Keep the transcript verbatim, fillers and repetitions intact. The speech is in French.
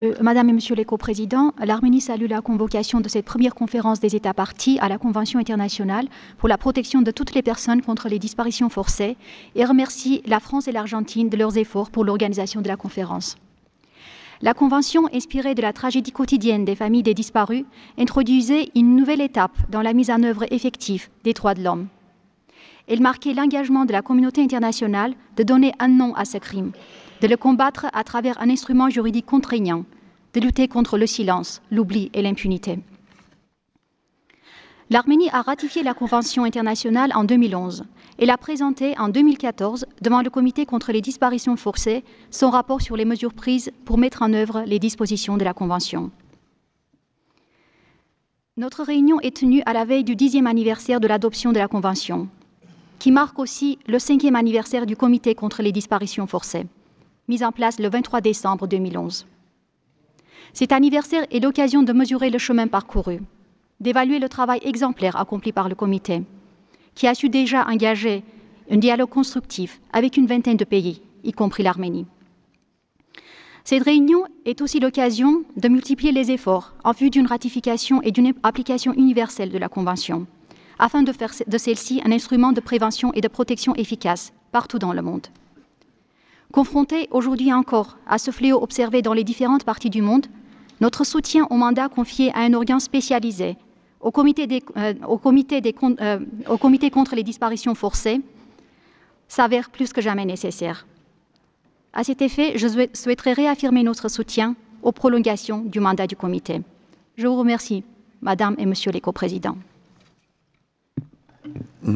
Euh, Madame et Monsieur les coprésidents, l'Arménie salue la convocation de cette première conférence des États parties à la Convention internationale pour la protection de toutes les personnes contre les disparitions forcées et remercie la France et l'Argentine de leurs efforts pour l'organisation de la conférence. La Convention, inspirée de la tragédie quotidienne des familles des disparus, introduisait une nouvelle étape dans la mise en œuvre effective des droits de l'homme. Elle marquait l'engagement de la communauté internationale de donner un nom à ce crime, de le combattre à travers un instrument juridique contraignant, de lutter contre le silence, l'oubli et l'impunité. L'Arménie a ratifié la Convention internationale en deux mille onze. Elle a présenté en deux mille quatorze, devant le Comité contre les disparitions forcées, son rapport sur les mesures prises pour mettre en œuvre les dispositions de la Convention. Notre réunion est tenue à la veille du dixième anniversaire de l'adoption de la Convention, qui marque aussi le cinquième anniversaire du Comité contre les disparitions forcées, mis en place le vingt-trois décembre deux mille onze. Cet anniversaire est l'occasion de mesurer le chemin parcouru, d'évaluer le travail exemplaire accompli par le Comité, qui a su déjà engager un dialogue constructif avec une vingtaine de pays, y compris l'Arménie. Cette réunion est aussi l'occasion de multiplier les efforts en vue d'une ratification et d'une application universelle de la Convention, afin de faire de celle-ci un instrument de prévention et de protection efficace partout dans le monde. Confrontés aujourd'hui encore à ce fléau observé dans les différentes parties du monde, notre soutien au mandat confié à un organe spécialisé, au comité, des, euh, au, comité des, euh, au comité contre les disparitions forcées, s'avère plus que jamais nécessaire. À cet effet, je souhaiterais réaffirmer notre soutien aux prolongations du mandat du comité. Je vous remercie, Madame et Monsieur les coprésidents.